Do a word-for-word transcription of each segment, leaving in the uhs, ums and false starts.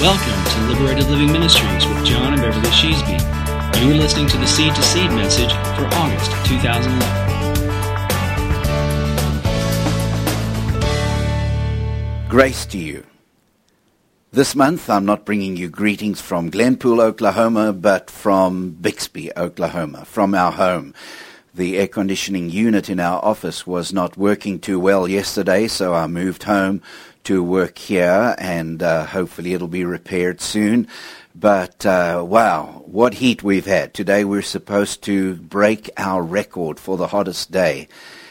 Welcome to Liberated Living Ministries with John and Beverly Sheasby. You are listening to the Seed to Seed message for August two thousand eleven. Grace to you. This month I'm not bringing you greetings from Glenpool, Oklahoma, but from Bixby, Oklahoma, from our home. The air conditioning unit in our office was not working too well yesterday, so I moved home to work here, and uh, hopefully it'll be repaired soon. But uh, wow, what heat we've had. Today we're supposed to break our record for the hottest day,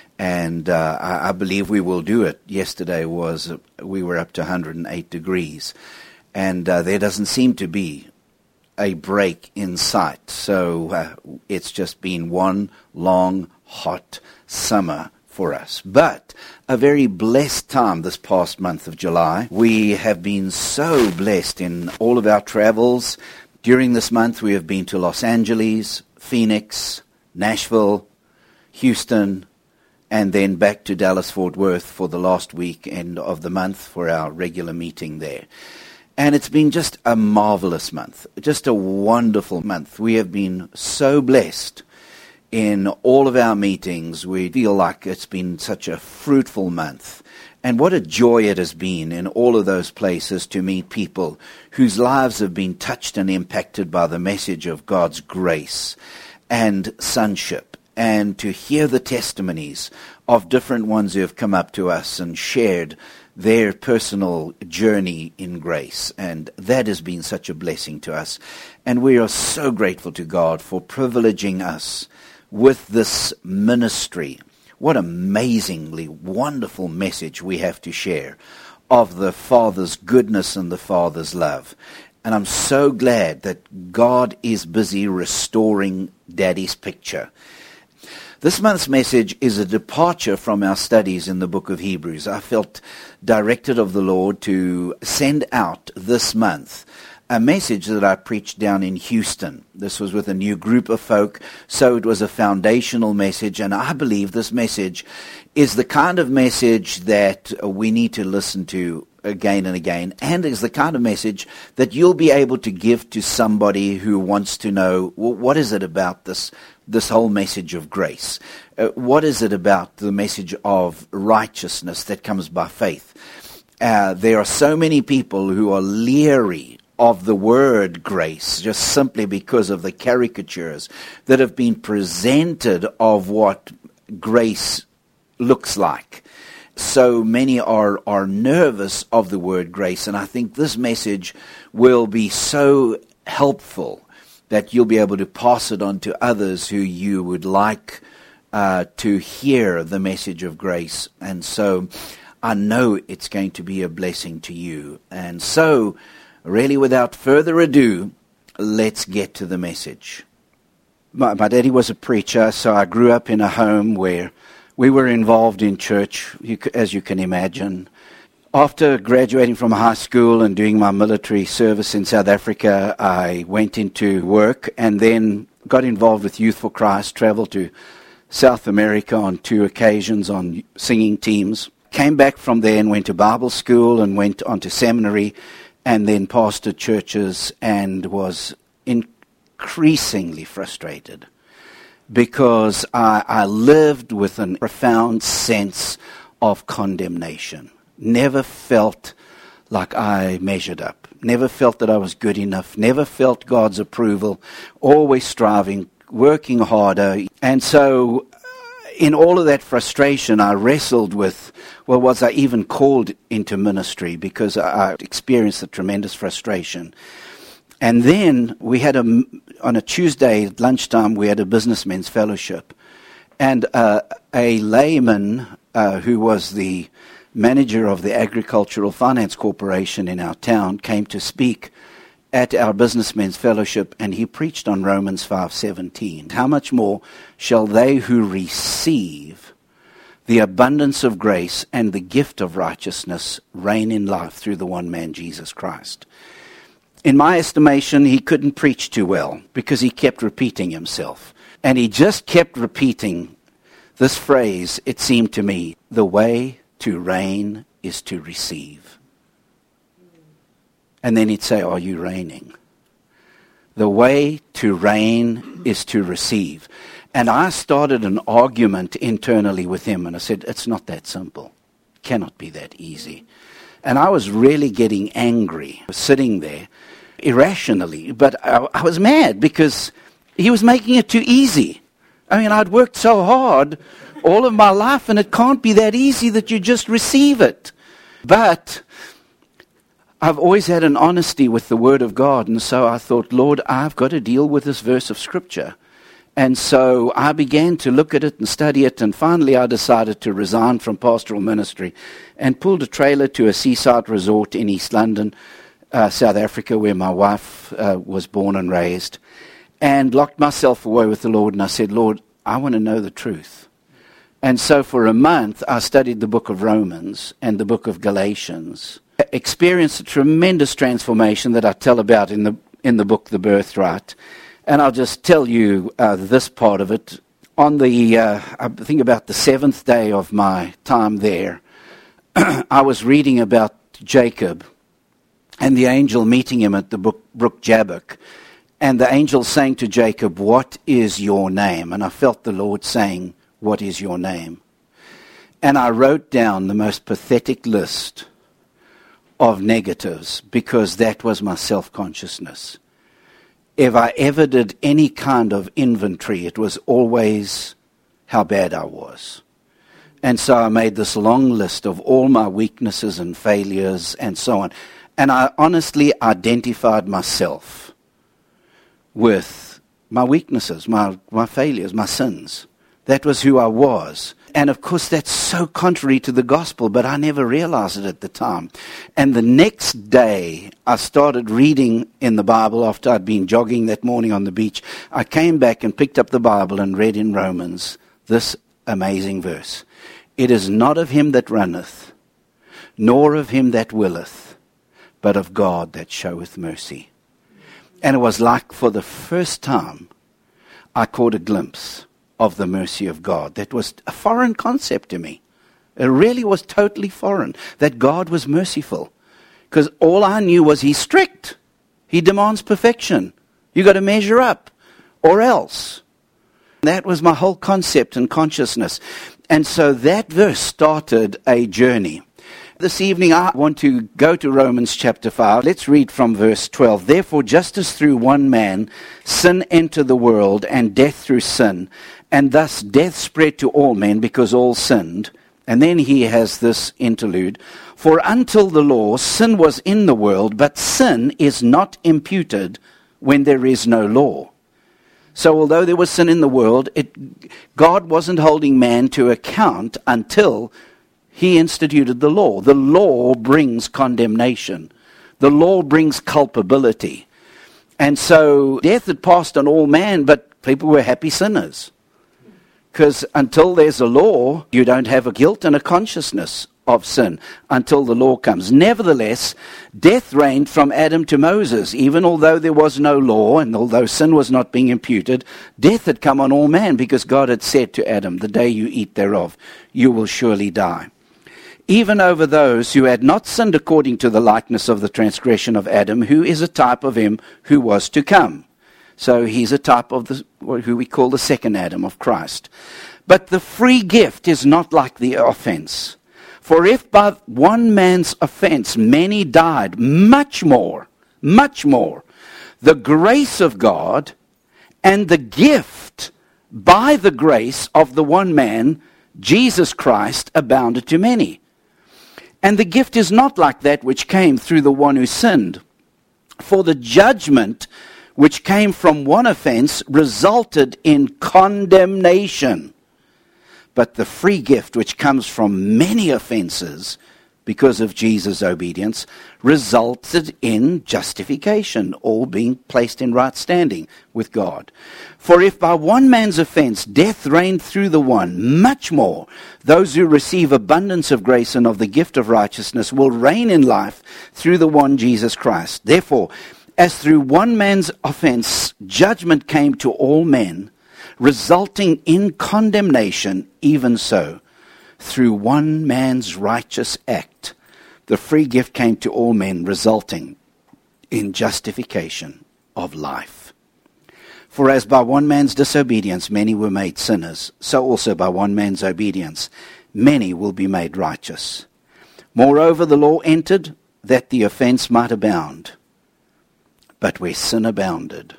and uh, I, I believe we will do it. Yesterday was, uh, we were up to one hundred eight degrees, and uh, there doesn't seem to be a break in sight. So uh, it's just been one long, hot summer for us. But a very blessed time this past month of July. We have been so blessed in all of our travels. During this month, we have been to Los Angeles, Phoenix, Nashville, Houston, and then back to Dallas-Fort Worth for the last weekend of the month for our regular meeting there. And it's been just a marvelous month, just a wonderful month. We have been so blessed in all of our meetings. We feel like it's been such a fruitful month. And what a joy it has been in all of those places to meet people whose lives have been touched and impacted by the message of God's grace and sonship, and to hear the testimonies of different ones who have come up to us and shared their personal journey in grace. And that has been such a blessing to us. And we are so grateful to God for privileging us with this ministry. What amazingly wonderful message we have to share of the Father's goodness and the Father's love. And I'm so glad that God is busy restoring Daddy's picture. This month's message is a departure from our studies in the book of Hebrews. I felt directed of the Lord to send out this month a message that I preached down in Houston. This was with a new group of folk, so it was a foundational message, and I believe this message is the kind of message that we need to listen to again and again, and is the kind of message that you'll be able to give to somebody who wants to know, well, what is it about this this whole message of grace? Uh, what is it about the message of righteousness that comes by faith? Uh, there are so many people who are leery of the word grace, just simply because of the caricatures that have been presented of what grace looks like. So many are, are nervous of the word grace, and I think this message will be so helpful that you'll be able to pass it on to others who you would like uh, to hear the message of grace. And so I know it's going to be a blessing to you. And so, really, without further ado, let's get to the message. My, my daddy was a preacher, so I grew up in a home where we were involved in church, you, as you can imagine. After graduating from high school and doing my military service in South Africa, I went into work and then got involved with Youth for Christ, traveled to South America on two occasions on singing teams. Came back from there and went to Bible school and went on to seminary, and then pastored churches, and was increasingly frustrated because I, I lived with a profound sense of condemnation. Never felt like I measured up. Never felt that I was good enough. Never felt God's approval. Always striving, working harder. And so in all of that frustration, I wrestled with, well, was I even called into ministry? Because I experienced a tremendous frustration. And then we had a, on a Tuesday at lunchtime, we had a businessmen's fellowship. And uh, a layman uh, who was the manager of the Agricultural Finance Corporation in our town came to speak at our businessmen's fellowship, and he preached on Romans five seventeen. How much more shall they who receive the abundance of grace and the gift of righteousness reign in life through the one man, Jesus Christ? In my estimation, he couldn't preach too well because he kept repeating himself. And he just kept repeating this phrase, it seemed to me, the way to reign is to receive. And then he'd say, are you reigning? The way to reign is to receive. And I started an argument internally with him, and I said, it's not that simple. It cannot be that easy. And I was really getting angry, sitting there, irrationally. But I, I was mad because he was making it too easy. I mean, I'd worked so hard all of my life, and it can't be that easy that you just receive it. But I've always had an honesty with the Word of God, and so I thought, Lord, I've got to deal with this verse of Scripture. And so I began to look at it and study it, and finally I decided to resign from pastoral ministry and pulled a trailer to a seaside resort in East London, uh, South Africa, where my wife uh, was born and raised, and locked myself away with the Lord. And I said, Lord, I want to know the truth. And so for a month I studied the book of Romans and the book of Galatians, experienced a tremendous transformation that I tell about in the in the book The Birthright. And I'll just tell you uh, this part of it. On the, uh, I think about the seventh day of my time there, I was reading about Jacob and the angel meeting him at the brook, brook Jabbok. And the angel saying to Jacob, what is your name? And I felt the Lord saying, what is your name? And I wrote down the most pathetic list of negatives because that was my self-consciousness. If I ever did any kind of inventory, it was always how bad I was. And so I made this long list of all my weaknesses and failures and so on. And I honestly identified myself with my weaknesses, my, my failures, my sins. That was who I was. And of course that's so contrary to the gospel, but I never realized it at the time. And the next day I started reading in the Bible after I'd been jogging that morning on the beach. I came back and picked up the Bible and read in Romans this amazing verse. It is not of him that runneth, nor of him that willeth, but of God that showeth mercy. And it was like for the first time I caught a glimpse of the mercy of God. That was a foreign concept to me. It really was totally foreign, that God was merciful. Because all I knew was he's strict. He demands perfection. You got to measure up, or else. That was my whole concept and consciousness. And so that verse started a journey. This evening I want to go to Romans chapter five. Let's read from verse twelve. Therefore, just as through one man sin entered the world, and death through sin, and thus death spread to all men because all sinned. And then he has this interlude. For until the law, sin was in the world, but sin is not imputed when there is no law. So although there was sin in the world, it, God wasn't holding man to account until he instituted the law. The law brings condemnation. The law brings culpability. And so death had passed on all man, but people were happy sinners. Because until there's a law, you don't have a guilt and a consciousness of sin until the law comes. Nevertheless, death reigned from Adam to Moses. Even although there was no law and although sin was not being imputed, death had come on all man because God had said to Adam, the day you eat thereof, you will surely die. Even over those who had not sinned according to the likeness of the transgression of Adam, who is a type of him who was to come. So he's a type of the, who we call the second Adam of Christ. But the free gift is not like the offense. For if by one man's offense many died, much more, much more, the grace of God and the gift by the grace of the one man, Jesus Christ, abounded to many. And the gift is not like that which came through the one who sinned. For the judgment which came from one offense resulted in condemnation. But the free gift which comes from many offenses because of Jesus' obedience resulted in justification, all being placed in right standing with God. For if by one man's offense death reigned through the one, much more those who receive abundance of grace and of the gift of righteousness will reign in life through the one Jesus Christ. Therefore, as through one man's offense judgment came to all men, resulting in condemnation, even so, through one man's righteous act, the free gift came to all men, resulting in justification of life. For as by one man's disobedience many were made sinners, so also by one man's obedience many will be made righteous. Moreover, the law entered that the offense might abound. But where sin abounded,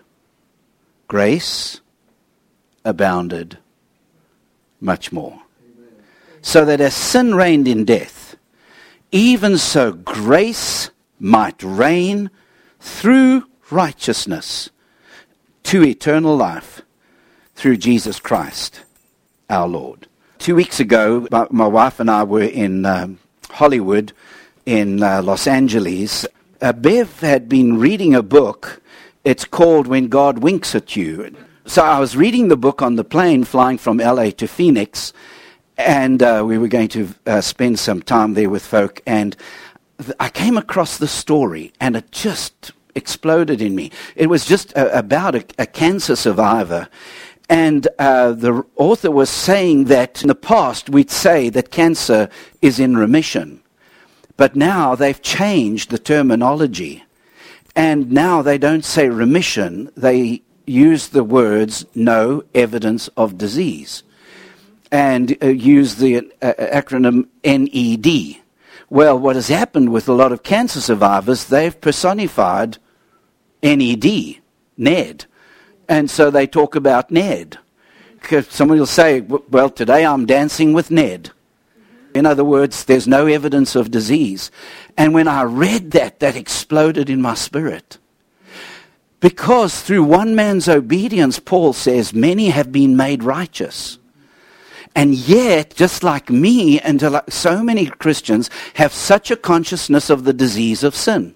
grace abounded much more. So that as sin reigned in death, even so grace might reign through righteousness to eternal life through Jesus Christ our Lord. Two weeks ago, my, my wife and I were in um, Hollywood, in uh, Los Angeles. Uh, Bev had been reading a book. It's called When God Winks at You. So I was reading the book on the plane flying from L A to Phoenix, and uh, we were going to uh, spend some time there with folk, and th- I came across the story, and it just exploded in me. It was just uh, about a, a cancer survivor, and uh, the author was saying that in the past we'd say that cancer is in remission, but now they've changed the terminology, and now they don't say remission, they use the words no evidence of disease, and uh, use the uh, acronym N E D. Well, what has happened with a lot of cancer survivors, they've personified N E D, Ned. And so they talk about Ned. Somebody will say, well, today I'm dancing with Ned. In other words, there's no evidence of disease. And when I read that, that exploded in my spirit. Because through one man's obedience, Paul says, many have been made righteous. And yet, just like me and like so many Christians, have such a consciousness of the disease of sin.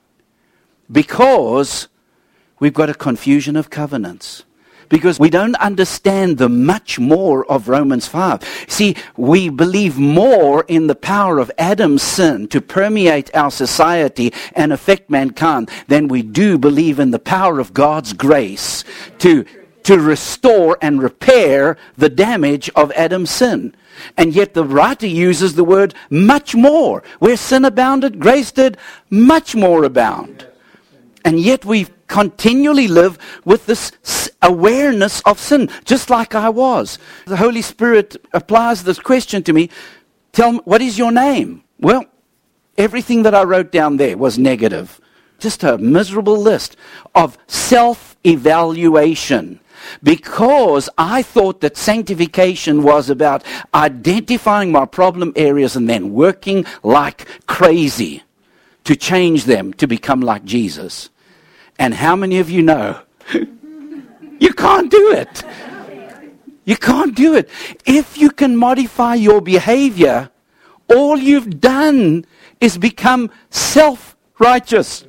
Because we've got a confusion of covenants. Because we don't understand the much more of Romans five. See, we believe more in the power of Adam's sin to permeate our society and affect mankind than we do believe in the power of God's grace to, to restore and repair the damage of Adam's sin. And yet the writer uses the word much more. Where sin abounded, grace did much more abound. And yet we continually live with this awareness of sin, just like I was. The Holy Spirit applies this question to me. Tell me, what is your name? Well, everything that I wrote down there was negative. Just a miserable list of self-evaluation. Because I thought that sanctification was about identifying my problem areas and then working like crazy to change them to become like Jesus. And how many of you know you can't do it? You can't do it. If you can modify your behavior, all you've done is become self-righteous.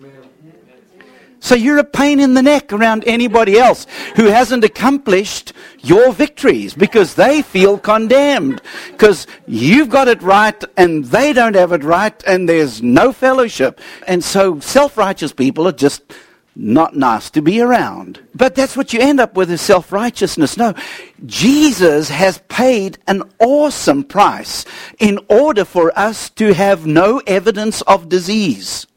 So you're a pain in the neck around anybody else who hasn't accomplished your victories because they feel condemned. Because you've got it right and they don't have it right and there's no fellowship. And so self-righteous people are just not nice to be around. But that's what you end up with, is self-righteousness. No, Jesus has paid an awesome price in order for us to have no evidence of disease.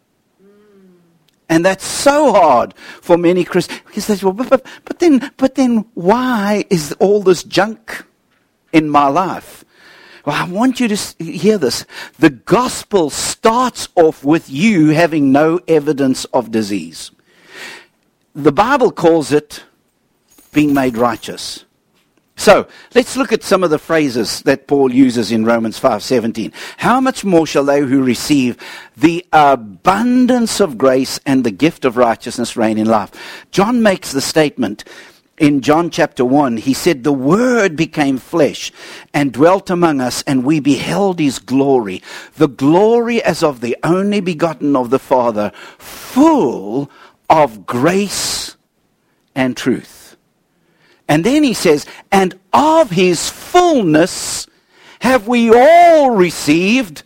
And that's so hard for many Christians. Because they say, well, but, but, but then, but then why is all this junk in my life? Well, I want you to hear this. The gospel starts off with you having no evidence of disease. The Bible calls it being made righteous. So, let's look at some of the phrases that Paul uses in Romans five seventeen. How much more shall they who receive the abundance of grace and the gift of righteousness reign in life? John makes the statement in John chapter one. He said, the Word became flesh and dwelt among us, and we beheld his glory. The glory as of the only begotten of the Father, full of grace and truth. And then he says, and of his fullness have we all received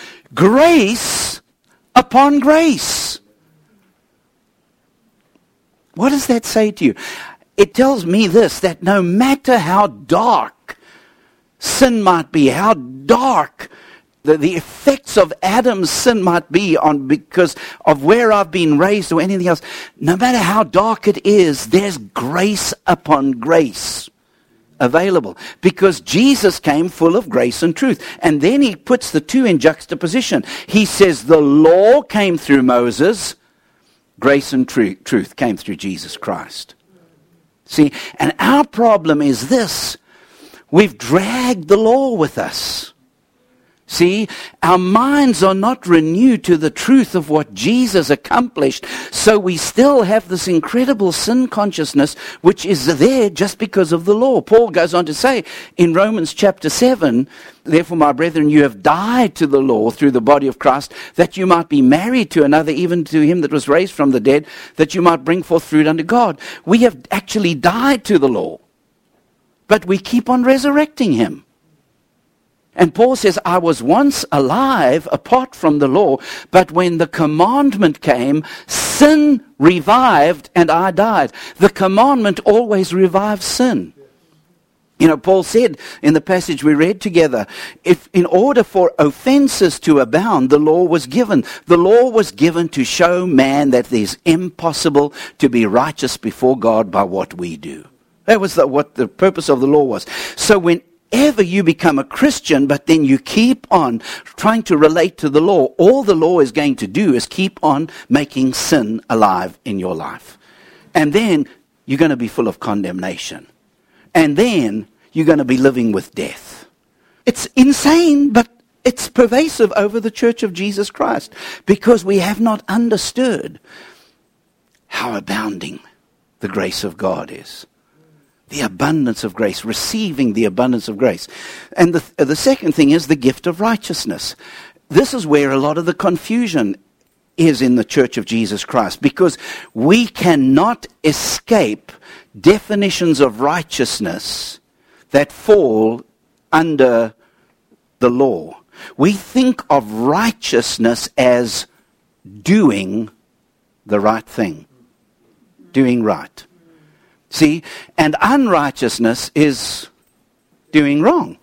grace upon grace. What does that say to you? It tells me this, that no matter how dark sin might be, how dark the, the effects of Adam's sin might be on because of where I've been raised or anything else, no matter how dark it is, there's grace upon grace available, because Jesus came full of grace and truth. And then he puts the two in juxtaposition. He says the law came through Moses, grace and tru- truth came through Jesus Christ. See, and our problem is this: we've dragged the law with us. See, our minds are not renewed to the truth of what Jesus accomplished, so we still have this incredible sin consciousness which is there just because of the law. Paul goes on to say in Romans chapter seven, therefore, my brethren, you have died to the law through the body of Christ, that you might be married to another, even to him that was raised from the dead, that you might bring forth fruit unto God. We have actually died to the law, but we keep on resurrecting him. And Paul says, I was once alive apart from the law, but when the commandment came, sin revived and I died. The commandment always revives sin. You know, Paul said in the passage we read together, if in order for offenses to abound, the law was given. The law was given to show man that it is impossible to be righteous before God by what we do. That was the, what the purpose of the law was. So when Ever you become a Christian, but then you keep on trying to relate to the law, all the law is going to do is keep on making sin alive in your life. And then you're going to be full of condemnation. And then you're going to be living with death. It's insane, but it's pervasive over the Church of Jesus Christ, because we have not understood how abounding the grace of God is. The abundance of grace, receiving the abundance of grace. And the, the second thing is the gift of righteousness. This is where a lot of the confusion is in the Church of Jesus Christ, because we cannot escape definitions of righteousness that fall under the law. We think of righteousness as doing the right thing, doing right. See, and unrighteousness is doing wrong.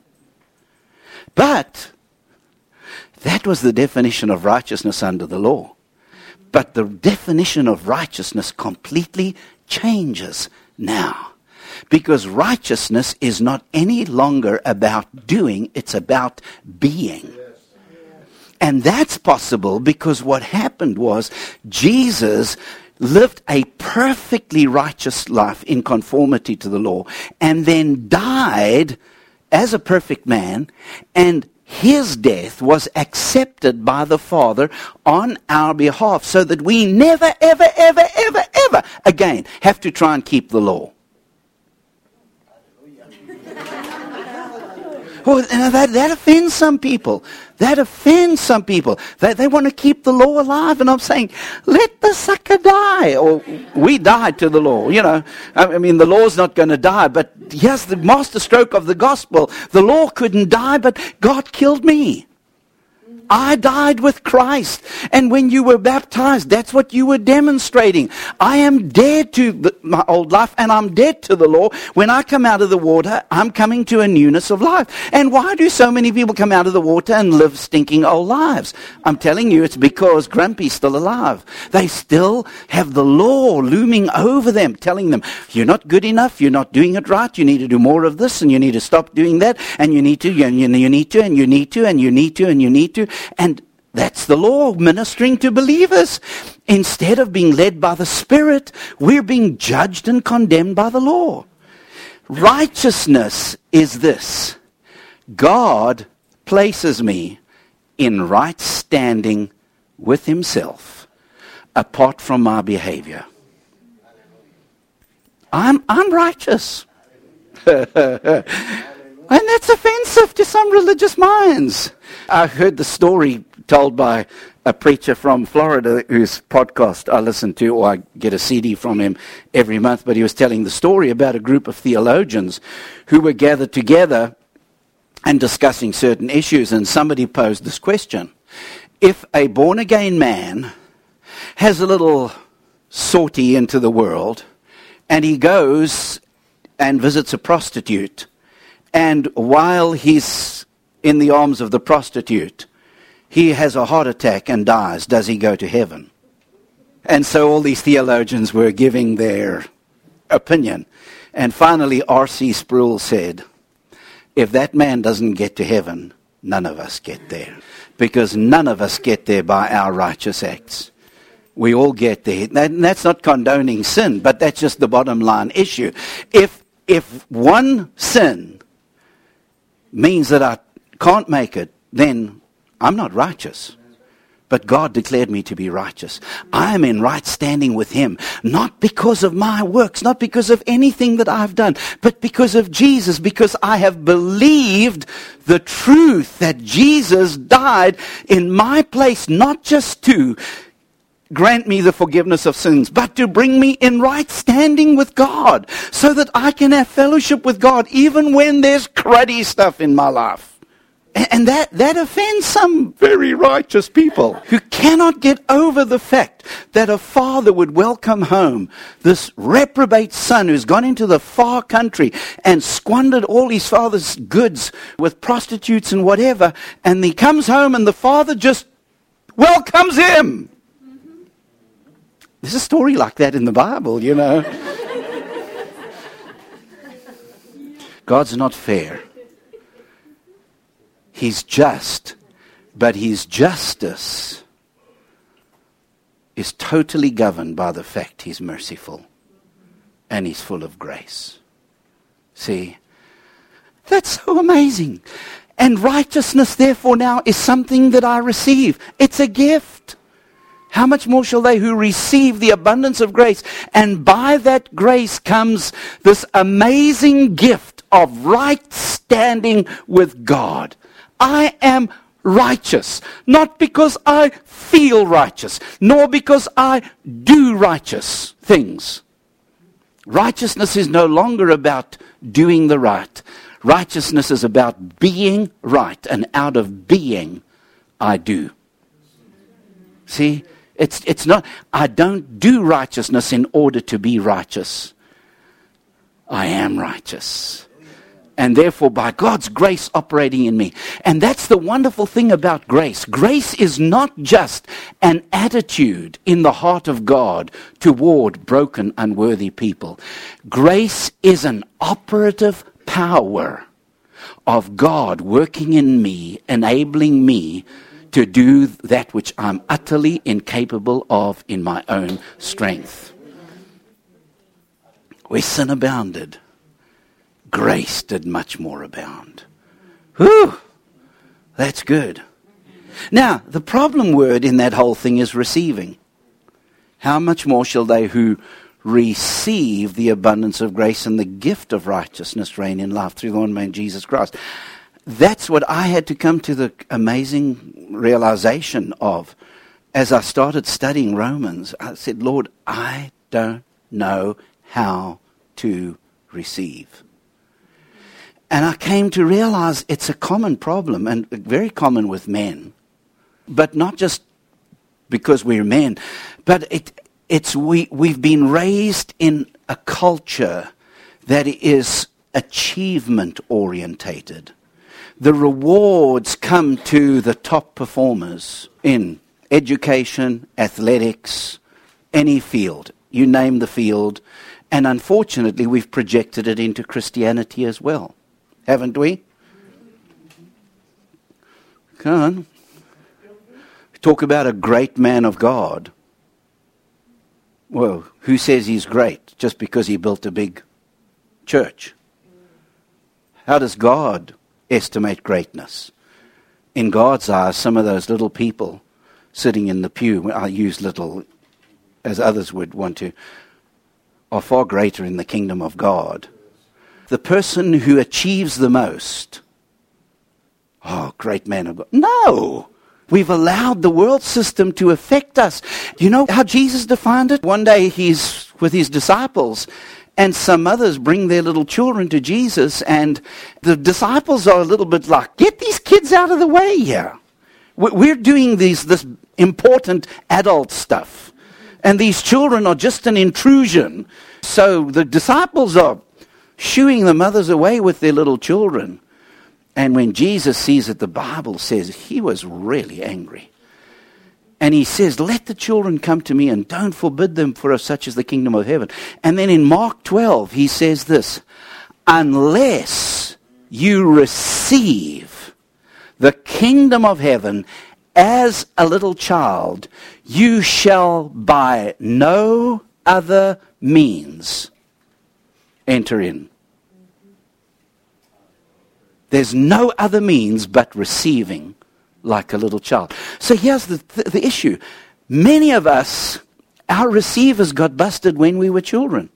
But that was the definition of righteousness under the law. But the definition of righteousness completely changes now. Because righteousness is not any longer about doing, it's about being. And that's possible because what happened was Jesus lived a perfectly righteous life in conformity to the law, and then died as a perfect man, and his death was accepted by the Father on our behalf, so that we never, ever, ever, ever, ever again have to try and keep the law. Well, that, that offends some people. That offends some people. They, they want to keep the law alive. And I'm saying, let the sucker die. Or we died to the law. You know, I mean, the law's not going to die. But here's the master stroke of the gospel. The law couldn't die, but God killed me. I died with Christ. And when you were baptized, that's what you were demonstrating. I am dead to the, my old life, and I'm dead to the law. When I come out of the water, I'm coming to a newness of life. And why do so many people come out of the water and live stinking old lives? I'm telling you, it's because Grumpy's still alive. They still have the law looming over them, telling them, you're not good enough, you're not doing it right, you need to do more of this, and you need to stop doing that, and you need to, and you, you need to, and you need to, and you need to, and you need to. And that's the law ministering to believers. Instead of being led by the Spirit, we're being judged and condemned by the law. Righteousness is this: God places me in right standing with himself apart from my behavior. I'm, I'm righteous. And that's offensive to some religious minds. I heard the story told by a preacher from Florida whose podcast I listen to, or I get a C D from him every month, but he was telling the story about a group of theologians who were gathered together and discussing certain issues, and somebody posed this question: if a born-again man has a little sortie into the world, and he goes and visits a prostitute, and while he's in the arms of the prostitute, he has a heart attack and dies. Does he go to heaven? And so all these theologians were giving their opinion. And finally, R C Sproul said, if that man doesn't get to heaven, none of us get there. Because none of us get there by our righteous acts. We all get there. And that's not condoning sin, but that's just the bottom line issue. If if one sin means that I can't make it, then I'm not righteous. But God declared me to be righteous. I am in right standing with him, not because of my works, not because of anything that I've done, but because of Jesus, because I have believed the truth that Jesus died in my place, not just to grant me the forgiveness of sins, but to bring me in right standing with God, so that I can have fellowship with God even when there's cruddy stuff in my life. And that, that offends some very righteous people who cannot get over the fact that a father would welcome home this reprobate son who's gone into the far country and squandered all his father's goods with prostitutes and whatever, and he comes home and the father just welcomes him. There's a story like that in the Bible, you know. God's not fair. He's just, but his justice is totally governed by the fact he's merciful and he's full of grace. See, that's so amazing. And righteousness, therefore, now is something that I receive. It's a gift. How much more shall they who receive the abundance of grace? And by that grace comes this amazing gift of right standing with God. I am righteous, not because I feel righteous, nor because I do righteous things. Righteousness is no longer about doing the right. Righteousness is about being right, and out of being, I do. See, it's it's not, I don't do righteousness in order to be righteous. I am righteous. And therefore, by God's grace operating in me. And that's the wonderful thing about grace. Grace is not just an attitude in the heart of God toward broken, unworthy people. Grace is an operative power of God working in me, enabling me to do that which I'm utterly incapable of in my own strength. Where sin abounded, grace did much more abound. Whew! That's good. Now, the problem word in that whole thing is receiving. How much more shall they who receive the abundance of grace and the gift of righteousness reign in life through the one man Jesus Christ? That's what I had to come to the amazing realization of as I started studying Romans. I said, Lord, I don't know how to receive. And I came to realize it's a common problem, and very common with men. But not just because we're men, but it, it's we, we've been raised in a culture that is achievement-orientated. The rewards come to the top performers in education, athletics, any field. You name the field. And unfortunately, we've projected it into Christianity as well. Haven't we? Come on. Talk about a great man of God. Well, who says he's great just because he built a big church? How does God estimate greatness? In God's eyes, some of those little people sitting in the pew, I use little as others would want to, are far greater in the kingdom of God. The person who achieves the most, oh, great man of God. No! We've allowed the world system to affect us. You know how Jesus defined it? One day he's with his disciples, and some mothers bring their little children to Jesus, and the disciples are a little bit like, get these kids out of the way here. We're doing these this important adult stuff, and these children are just an intrusion. So the disciples are shooing the mothers away with their little children. And when Jesus sees it, the Bible says he was really angry. And he says, let the children come to me and don't forbid them, for of such is the kingdom of heaven. And then in Mark twelve, he says this, unless you receive the kingdom of heaven as a little child, you shall by no other means enter in. There's no other means but receiving like a little child. So here's the, the, the issue. Many of us, our receivers got busted when we were children.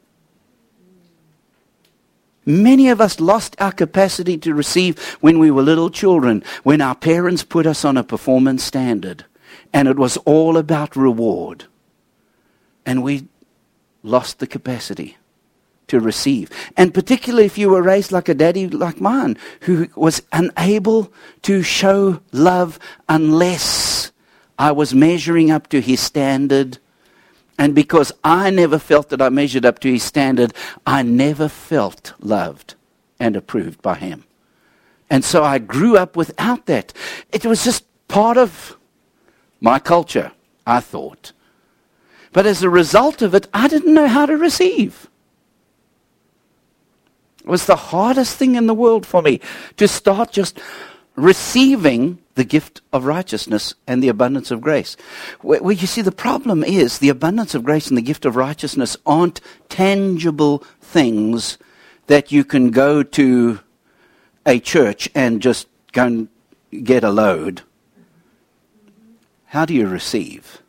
Many of us lost our capacity to receive when we were little children, when our parents put us on a performance standard, and it was all about reward. And we lost the capacity to receive. And particularly if you were raised like a daddy like mine, who was unable to show love unless I was measuring up to his standard. And because I never felt that I measured up to his standard, I never felt loved and approved by him. And so I grew up without that. It was just part of my culture, I thought. But as a result of it, I didn't know how to receive. It was the hardest thing in the world for me to start just receiving the gift of righteousness and the abundance of grace. Well, you see, the problem is the abundance of grace and the gift of righteousness aren't tangible things that you can go to a church and just go and get a load. How do you receive?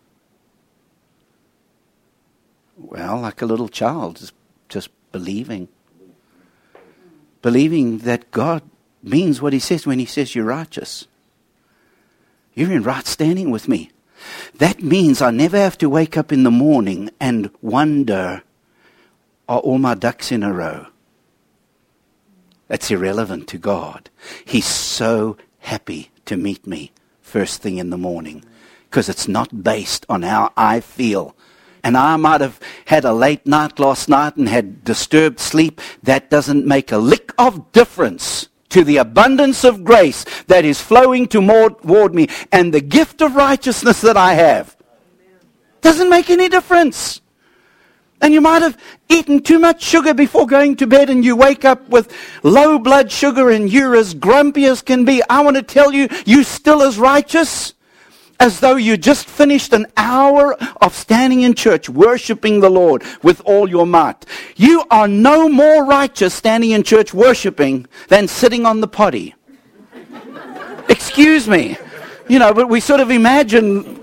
Well, like a little child, just, just believing. Believing that God means what he says when he says you're righteous. You're in right standing with me. That means I never have to wake up in the morning and wonder, are all my ducks in a row? That's irrelevant to God. He's so happy to meet me first thing in the morning, because it's not based on how I feel. And I might have had a late night last night and had disturbed sleep. That doesn't make a lick of difference to the abundance of grace that is flowing toward me and the gift of righteousness that I have. Doesn't make any difference. And you might have eaten too much sugar before going to bed and you wake up with low blood sugar and you're as grumpy as can be. I want to tell you, you're still as righteous as though you just finished an hour of standing in church, worshiping the Lord with all your might. You are no more righteous standing in church worshiping than sitting on the potty. Excuse me. You know, but we sort of imagine...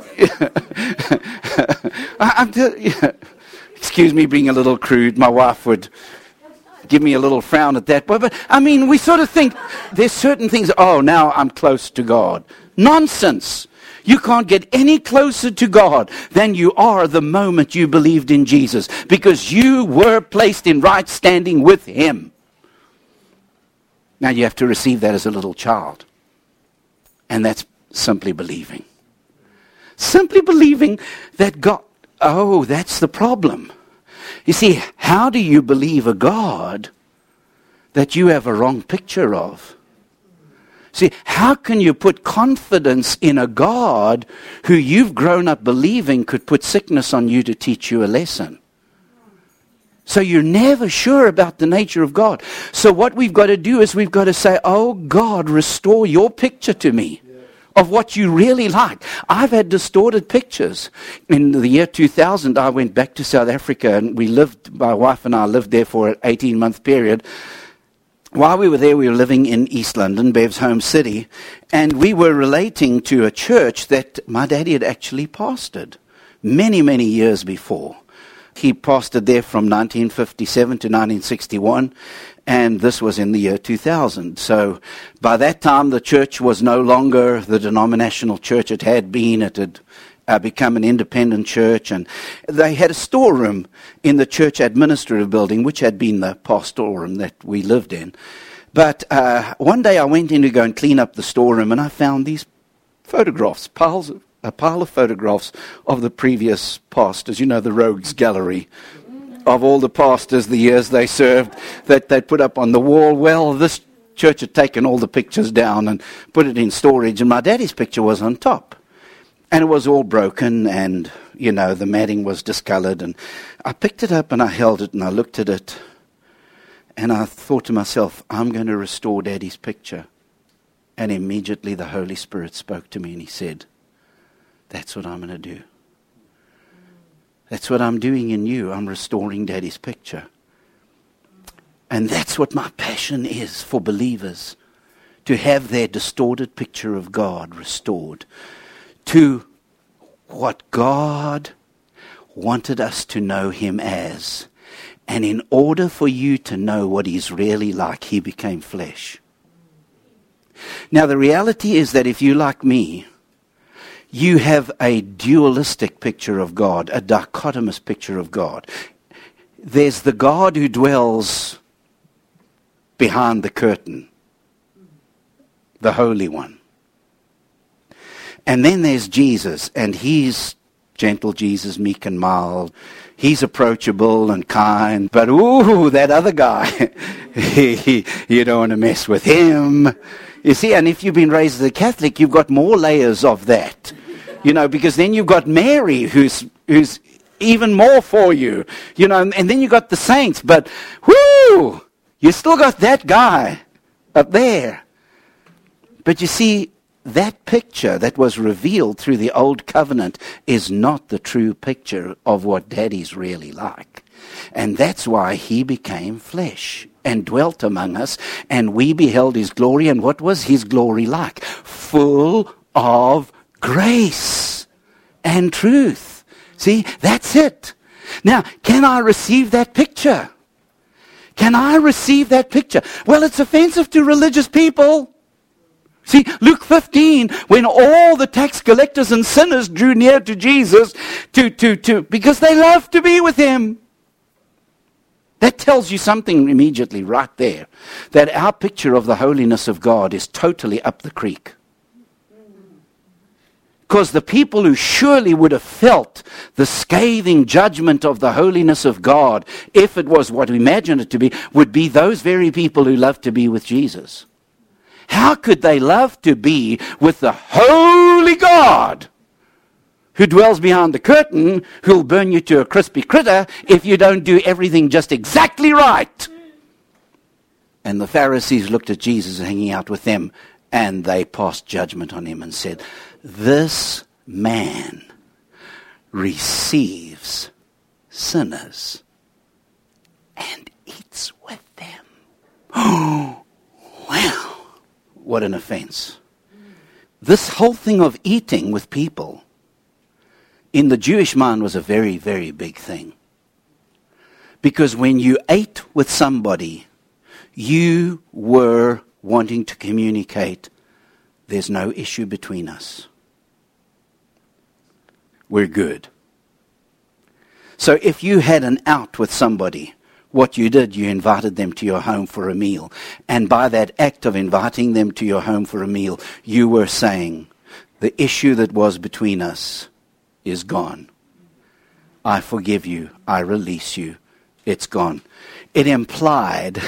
I'm t- excuse me being a little crude. My wife would give me a little frown at that. But, but I mean, we sort of think there's certain things, oh, now I'm close to God. Nonsense. You can't get any closer to God than you are the moment you believed in Jesus, because you were placed in right standing with him. Now you have to receive that as a little child. And that's simply believing. Simply believing that God, oh, that's the problem. You see, how do you believe a God that you have a wrong picture of? See, how can you put confidence in a God who you've grown up believing could put sickness on you to teach you a lesson? So you're never sure about the nature of God. So what we've got to do is we've got to say, oh God, restore your picture to me of what you really like. I've had distorted pictures. In the year two thousand, I went back to South Africa and we lived, my wife and I lived there for an eighteen-month period. While we were there, we were living in East London, Bev's home city, and we were relating to a church that my daddy had actually pastored many, many years before. He pastored there from nineteen fifty-seven to nineteen sixty-one, and this was in the year two thousand. So by that time, the church was no longer the denominational church it had been. It had uh, become an independent church, and they had a storeroom in the church administrative building, which had been the pastoral room that we lived in. But uh, one day I went in to go and clean up the storeroom, and I found these photographs, piles of, a pile of photographs of the previous pastors, you know, the rogues gallery of all the pastors, the years they served, that they put up on the wall. Well, this church had taken all the pictures down and put it in storage, and my daddy's picture was on top. And it was all broken, and, you know, the matting was discolored. And I picked it up and I held it and I looked at it. And I thought to myself, I'm going to restore Daddy's picture. And immediately the Holy Spirit spoke to me and he said, that's what I'm going to do. That's what I'm doing in you. I'm restoring Daddy's picture. And that's what my passion is for believers. To have their distorted picture of God restored. To what God wanted us to know him as. And in order for you to know what he's really like, he became flesh. Now the reality is that if you, like me, you have a dualistic picture of God, a dichotomous picture of God. There's the God who dwells behind the curtain, the Holy One. And then there's Jesus, and he's gentle Jesus, meek and mild. He's approachable and kind, but ooh, that other guy, you don't want to mess with him. You see, and if you've been raised as a Catholic, you've got more layers of that. You know, because then you've got Mary, who's who's even more for you. You know, and then you've got the saints, but whoo, you still got that guy up there. But you see, that picture that was revealed through the old covenant is not the true picture of what Daddy's really like. And that's why he became flesh and dwelt among us, and we beheld his glory. And what was his glory like? Full of grace and truth. See, that's it. Now, can I receive that picture? Can I receive that picture? Well, it's offensive to religious people. See, Luke fifteen, when all the tax collectors and sinners drew near to Jesus to, to, to, because they loved to be with him. That tells you something immediately right there. That our picture of the holiness of God is totally up the creek. Because the people who surely would have felt the scathing judgment of the holiness of God, if it was what we imagine it to be, would be those very people who love to be with Jesus. How could they love to be with the holy God who dwells behind the curtain, who'll burn you to a crispy critter if you don't do everything just exactly right? And the Pharisees looked at Jesus hanging out with them, and they passed judgment on him and said, this man receives sinners and eats with them. Oh, wow. What an offense. This whole thing of eating with people in the Jewish mind was a very, very big thing. Because when you ate with somebody, you were wanting to communicate, there's no issue between us. We're good. So if you had an out with somebody, what you did, you invited them to your home for a meal. And by that act of inviting them to your home for a meal, you were saying, the issue that was between us is gone. I forgive you. I release you. It's gone. It implied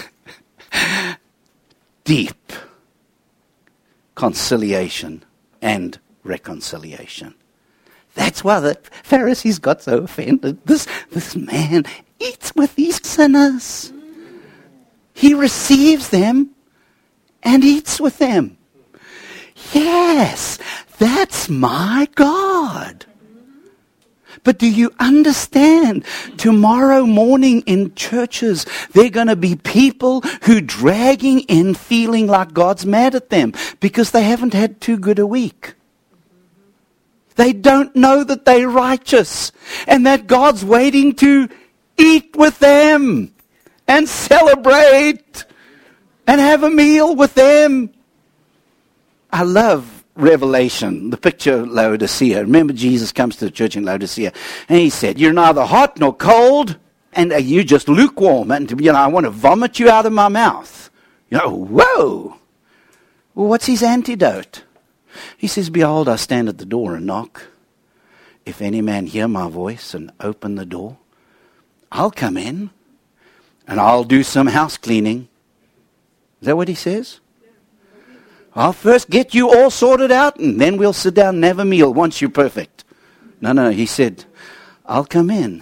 deep conciliation and reconciliation. That's why the Pharisees got so offended. This, this man eats with these sinners. He receives them and eats with them. Yes, that's my God. But do you understand? Tomorrow morning in churches, there are going to be people who dragging in feeling like God's mad at them because they haven't had too good a week. They don't know that they're righteous and that God's waiting to eat with them and celebrate and have a meal with them. I love Revelation, the picture of Laodicea. Remember, Jesus comes to the church in Laodicea and he said, you're neither hot nor cold, and you just lukewarm, and you know, I want to vomit you out of my mouth. You know, whoa! Well, what's his antidote? He says, behold, I stand at the door and knock. If any man hear my voice and open the door, I'll come in and I'll do some house cleaning. Is that what he says? I'll first get you all sorted out and then we'll sit down and have a meal once you're perfect. No, no, he said, I'll come in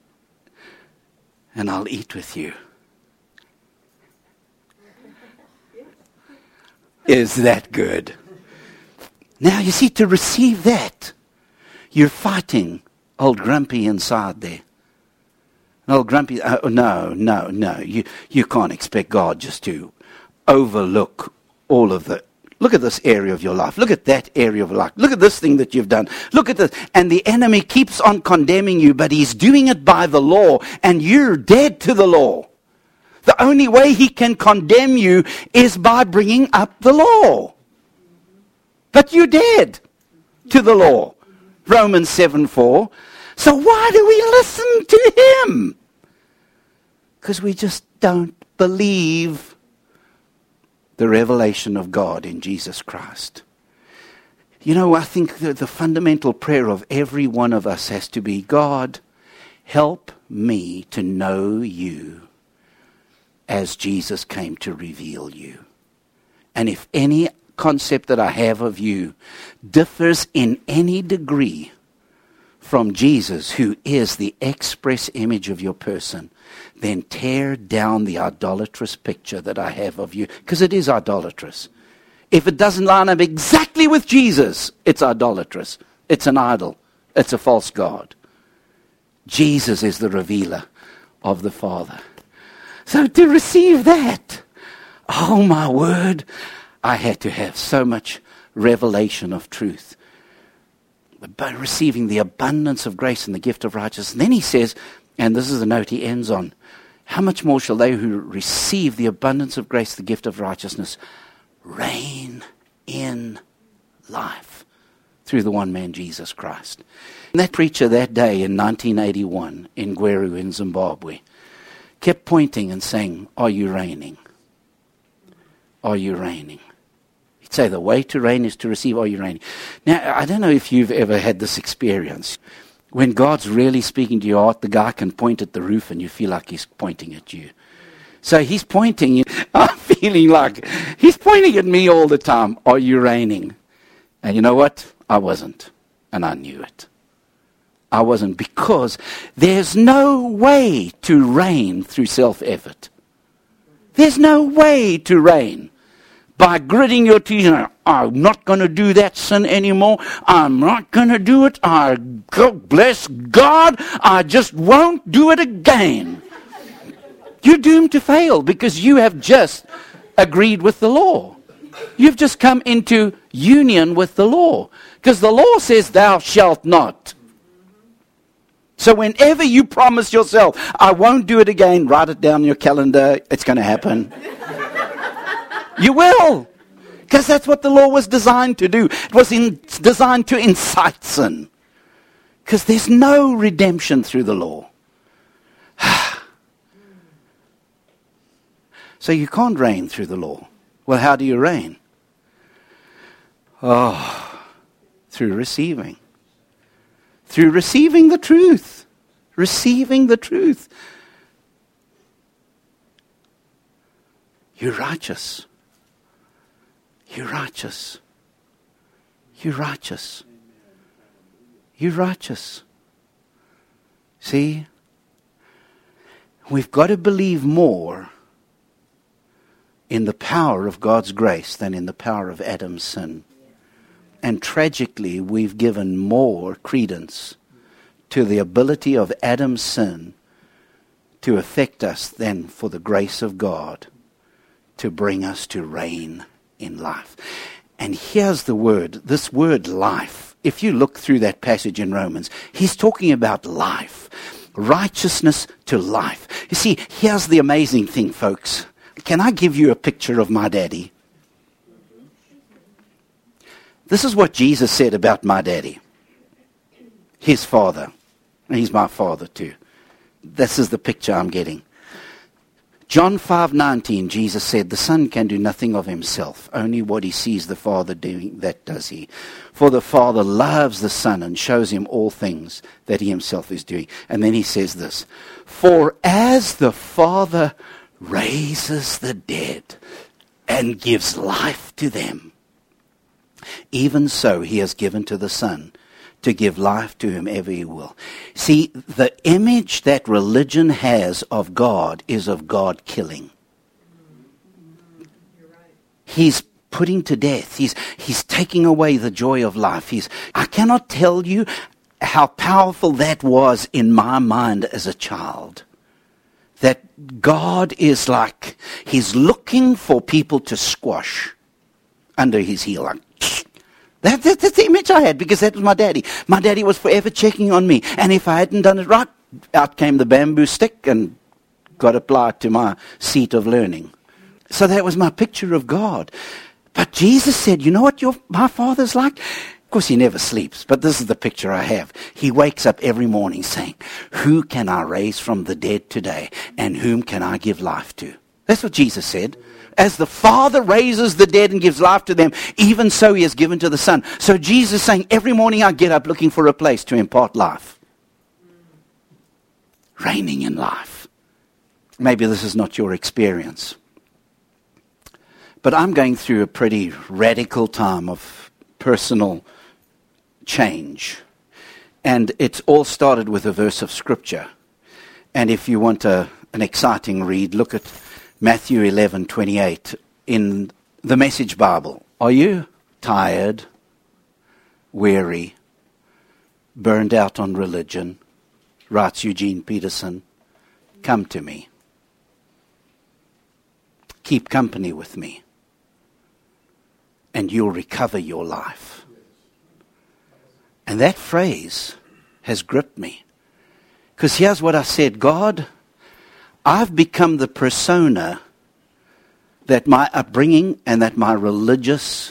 and I'll eat with you. Is that good? Now, you see, to receive that, you're fighting old grumpy inside there. Old grumpy, oh, no, no, no. You, you can't expect God just to overlook all of the, look at this area of your life. Look at that area of life. Look at this thing that you've done. Look at this. And the enemy keeps on condemning you, but he's doing it by the law, and you're dead to the law. The only way he can condemn you is by bringing up the law. But you're dead to the law. Romans seven four. So why do we listen to him? Because we just don't believe the revelation of God in Jesus Christ. You know, I think the, the fundamental prayer of every one of us has to be, God, help me to know you as Jesus came to reveal you. And if any concept that I have of you differs in any degree from Jesus, who is the express image of your person, then tear down the idolatrous picture that I have of you, because it is idolatrous. If it doesn't line up exactly with Jesus, it's idolatrous. It's an idol. It's a false god. Jesus is the revealer of the Father. So to receive that, oh my word, I had to have so much revelation of truth. By receiving the abundance of grace and the gift of righteousness. And then he says, and this is the note he ends on, how much more shall they who receive the abundance of grace, the gift of righteousness, reign in life through the one man, Jesus Christ. And that preacher that day in nineteen eighty-one in Gweru in Zimbabwe kept pointing and saying, are you reigning? Are you reigning? He'd say the way to reign is to receive, are you reigning? Now, I don't know if you've ever had this experience. When God's really speaking to your heart, the guy can point at the roof and you feel like he's pointing at you. So he's pointing, I'm feeling like he's pointing at me all the time. Are you reigning? And you know what? I wasn't. And I knew it. I wasn't, because there's no way to reign through self-effort. There's no way to reign by gritting your teeth and I'm not going to do that sin anymore. I'm not going to do it. I God bless God. I just won't do it again. You're doomed to fail because you have just agreed with the law. You've just come into union with the law, because the law says thou shalt not. So whenever you promise yourself, I won't do it again, write it down in your calendar. It's going to happen. You will. Because that's what the law was designed to do. It was in, designed to incite sin. Because there's no redemption through the law. So you can't reign through the law. Well, how do you reign? Oh, through receiving. Through receiving the truth. Receiving the truth. You're righteous. You're righteous. You're righteous. You're righteous. See? We've got to believe more in the power of God's grace than in the power of Adam's sin. And tragically, we've given more credence to the ability of Adam's sin to affect us than for the grace of God to bring us to reign in life. And here's the word, this word life. If you look through that passage in Romans, he's talking about life. Righteousness to life. You see, here's the amazing thing, folks. Can I give you a picture of my daddy? This is what Jesus said about my daddy. His father. And he's my father too. This is the picture I'm getting. John five nineteen, Jesus said, the Son can do nothing of himself. Only what he sees the Father doing, that does he. For the Father loves the Son and shows him all things that he himself is doing. And then he says this, for as the Father raises the dead and gives life to them. Even so he has given to the Son to give life to whomever he will. See, the image that religion has of God is of God killing. He's putting to death. He's, he's taking away the joy of life. He's, I cannot tell you how powerful that was in my mind as a child. That God is like, he's looking for people to squash under his heel. Like, that, that, that's the image I had, because that was my daddy. My daddy was forever checking on me. And if I hadn't done it right, out came the bamboo stick and got applied to my seat of learning. So that was my picture of God. But Jesus said, you know what your my Father's like? Of course, he never sleeps, but this is the picture I have. He wakes up every morning saying, who can I raise from the dead today, and whom can I give life to? That's what Jesus said. As the Father raises the dead and gives life to them, even so he has given to the Son. So Jesus is saying, every morning I get up looking for a place to impart life. Reigning in life. Maybe this is not your experience. But I'm going through a pretty radical time of personal change. And it's all started with a verse of Scripture. And if you want a, an exciting read, look at Matthew eleven twenty-eight in the Message Bible. Are you tired, weary, burned out on religion? Writes Eugene Peterson. Come to me. Keep company with me, and you'll recover your life. And that phrase has gripped me. Because here's what I said, God, I've become the persona that my upbringing and that my religious...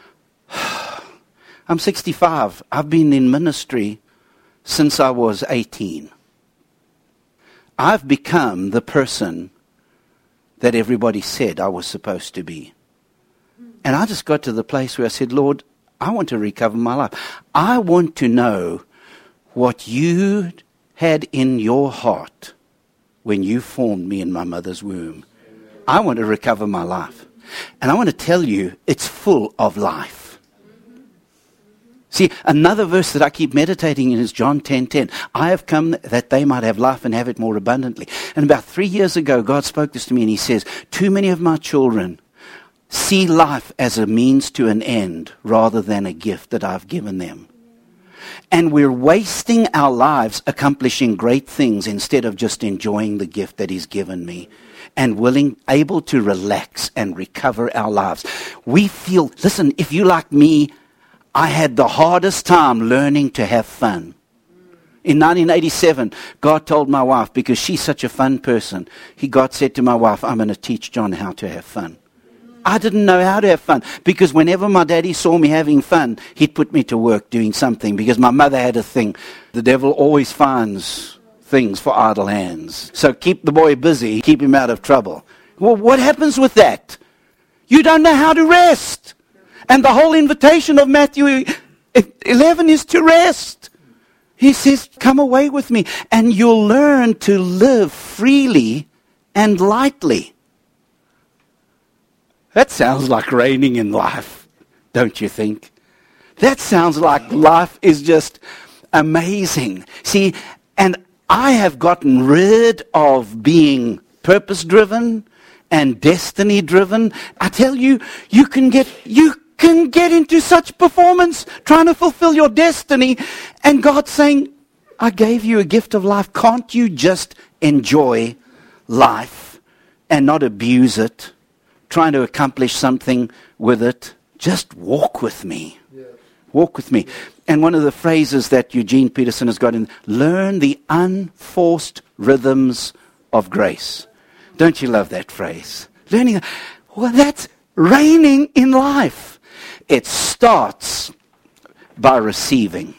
I'm sixty-five. I've been in ministry since I was eighteen. I've become the person that everybody said I was supposed to be. And I just got to the place where I said, Lord, I want to recover my life. I want to know what you had in your heart when you formed me in my mother's womb. I want to recover my life. And I want to tell you, it's full of life. See, another verse that I keep meditating in is John ten ten. I have come that they might have life and have it more abundantly. And about three years ago, God spoke this to me and he says, too many of my children see life as a means to an end rather than a gift that I've given them. And we're wasting our lives accomplishing great things instead of just enjoying the gift that he's given me and willing, able to relax and recover our lives. We feel, listen, if you like me, I had the hardest time learning to have fun. In nineteen eighty-seven, God told my wife, because she's such a fun person, he God said to my wife, I'm going to teach John how to have fun. I didn't know how to have fun, because whenever my daddy saw me having fun, he'd put me to work doing something, because my mother had a thing. The devil always finds things for idle hands. So keep the boy busy, keep him out of trouble. Well, what happens with that? You don't know how to rest. And the whole invitation of Matthew eleven is to rest. He says, come away with me, and you'll learn to live freely and lightly. That sounds like reigning in life, don't you think? That sounds like life is just amazing. See, and I have gotten rid of being purpose-driven and destiny-driven. I tell you, you can get you can get into such performance trying to fulfill your destiny, and God's saying, I gave you a gift of life. Can't you just enjoy life and not abuse it? Trying to accomplish something with it. Just walk with me. Yeah. Walk with me. And one of the phrases that Eugene Peterson has got in, learn the unforced rhythms of grace. Don't you love that phrase? Learning, well, that's reigning in life. It starts by receiving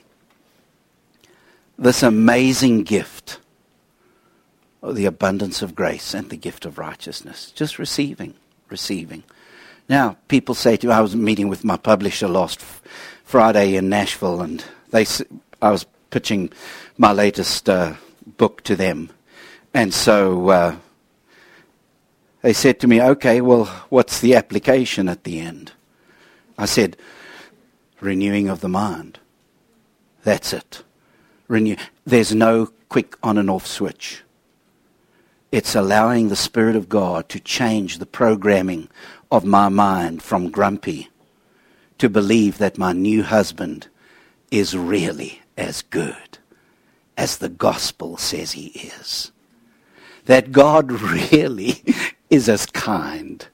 this amazing gift of the abundance of grace and the gift of righteousness. Just receiving. Receiving. Now, people say to me, I was meeting with my publisher last f- Friday in Nashville, and they, I was pitching my latest uh, book to them. And so uh, They said to me, okay, well, what's the application at the end? I said, renewing of the mind. That's it. Renew. There's no quick on and off switch. It's allowing the Spirit of God to change the programming of my mind from grumpy to believe that my new husband is really as good as the gospel says he is. That God really is as kind.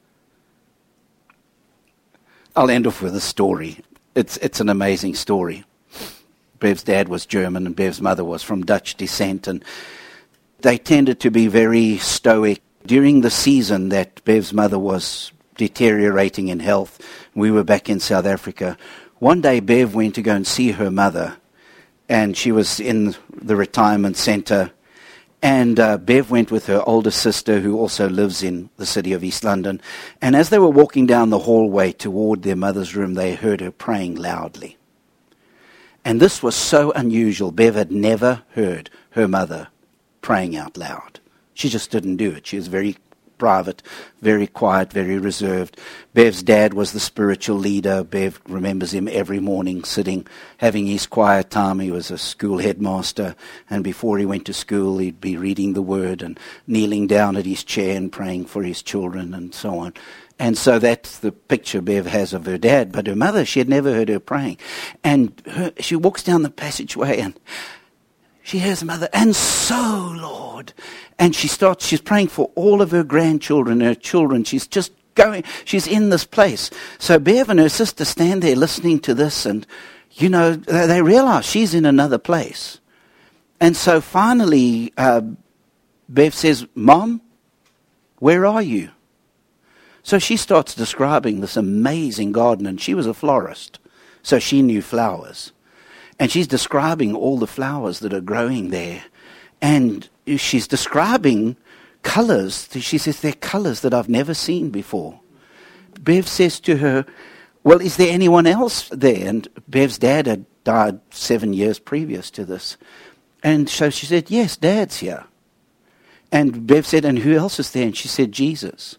I'll end off with a story. It's it's an amazing story. Bev's dad was German and Bev's mother was from Dutch descent, and they tended to be very stoic. During the season that Bev's mother was deteriorating in health, we were back in South Africa. One day Bev went to go and see her mother, and she was in the retirement center. And uh, Bev went with her older sister, who also lives in the city of East London. And as they were walking down the hallway toward their mother's room, they heard her praying loudly. And this was so unusual. Bev had never heard her mother praying out loud. She just didn't do it. She was very private, very quiet, very reserved. Bev's dad was the spiritual leader. Bev remembers him every morning sitting, having his quiet time. He was a school headmaster, and before he went to school, he'd be reading the Word and kneeling down at his chair and praying for his children and so on. And so that's the picture Bev has of her dad. But her mother, she had never heard her praying. And her, she walks down the passageway and she hears her mother, and so, Lord. And she starts, she's praying for all of her grandchildren, her children. She's just going, she's in this place. So Bev and her sister stand there listening to this, and, you know, they, they realize she's in another place. And so finally, uh, Bev says, Mom, where are you? So she starts describing this amazing garden, and she was a florist, so she knew flowers. And she's describing all the flowers that are growing there. And she's describing colors. She says, they're colors that I've never seen before. Bev says to her, well, is there anyone else there? And Bev's dad had died seven years previous to this. And so she said, yes, Dad's here. And Bev said, and who else is there? And she said, Jesus.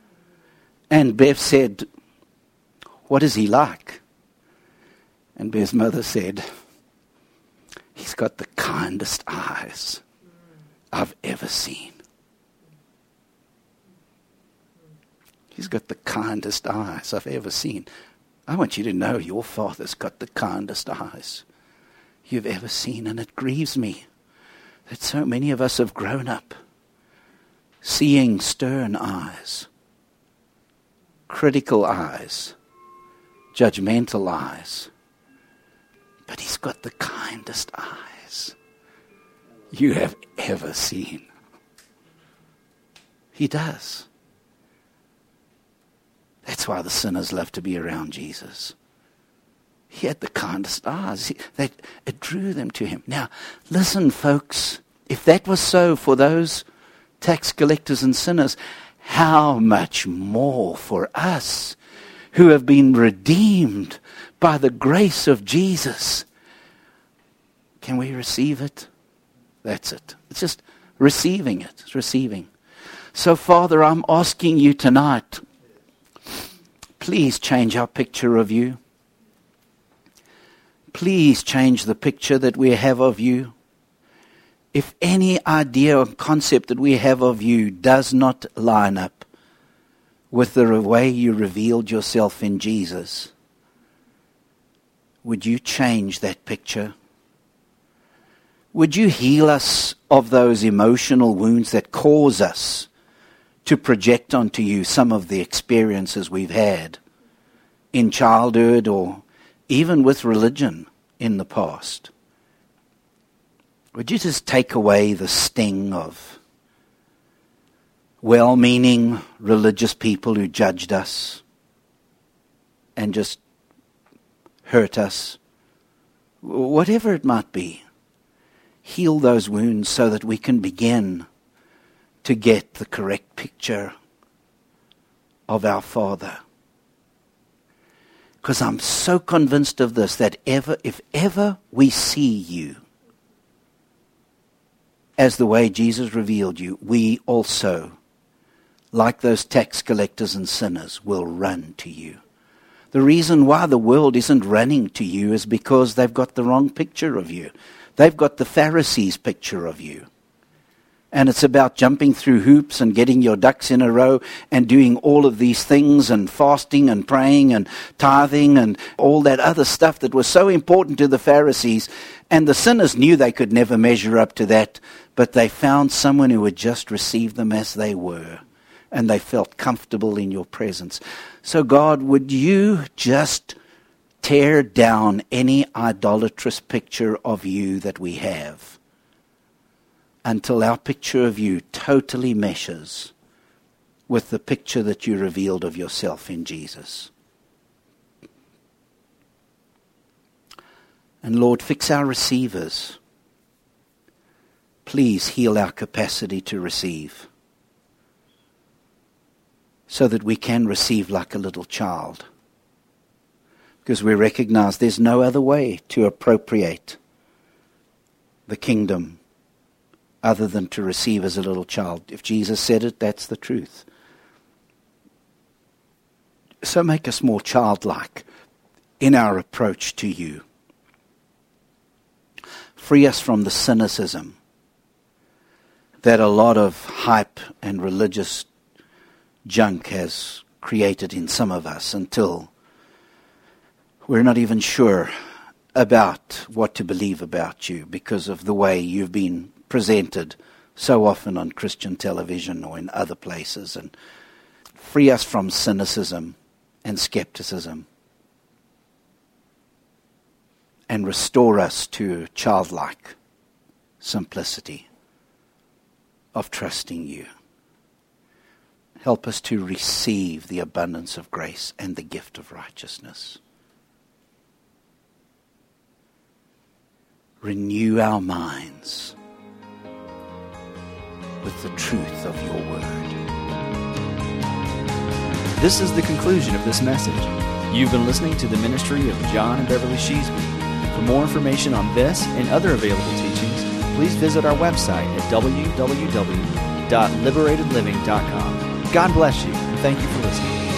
And Bev said, what is he like? And Bev's mother said, he's got the kindest eyes I've ever seen. He's got the kindest eyes I've ever seen. I want you to know your Father's got the kindest eyes you've ever seen. And it grieves me that so many of us have grown up seeing stern eyes, critical eyes, judgmental eyes. But he's got the kindest eyes you have ever seen. He does. That's why the sinners love to be around Jesus. He had the kindest eyes. He, that, it drew them to him. Now, listen, folks. If that was so for those tax collectors and sinners, how much more for us who have been redeemed by the grace of Jesus. Can we receive it? That's it. It's just receiving it. It's receiving. So, Father, I'm asking you tonight, please change our picture of you. Please change the picture that we have of you. If any idea or concept that we have of you does not line up with the way you revealed yourself in Jesus, would you change that picture? Would you heal us of those emotional wounds that cause us to project onto you some of the experiences we've had in childhood or even with religion in the past? Would you just take away the sting of well-meaning religious people who judged us and just hurt us? Whatever it might be, heal those wounds so that we can begin to get the correct picture of our Father. Because I'm so convinced of this, that ever, if ever we see you as the way Jesus revealed you, we also like those tax collectors and sinners, will run to you. The reason why the world isn't running to you is because they've got the wrong picture of you. They've got the Pharisees' picture of you. And it's about jumping through hoops and getting your ducks in a row and doing all of these things and fasting and praying and tithing and all that other stuff that was so important to the Pharisees. And the sinners knew they could never measure up to that, but they found someone who would just receive them as they were. And they felt comfortable in your presence. So God, would you just tear down any idolatrous picture of you that we have, until our picture of you totally meshes with the picture that you revealed of yourself in Jesus. And Lord, fix our receivers. Please heal our capacity to receive, so that we can receive like a little child. Because we recognize there's no other way to appropriate the kingdom other than to receive as a little child. If Jesus said it, that's the truth. So make us more childlike in our approach to you. Free us from the cynicism that a lot of hype and religious junk has created in some of us, until we're not even sure about what to believe about you because of the way you've been presented so often on Christian television or in other places. And free us from cynicism and skepticism, and restore us to childlike simplicity of trusting you. Help us to receive the abundance of grace and the gift of righteousness. Renew our minds with the truth of your word. This is the conclusion of this message. You've been listening to the ministry of John and Beverly Sheasby. For more information on this and other available teachings, please visit our website at w w w dot liberated living dot com. God bless you, and thank you for listening.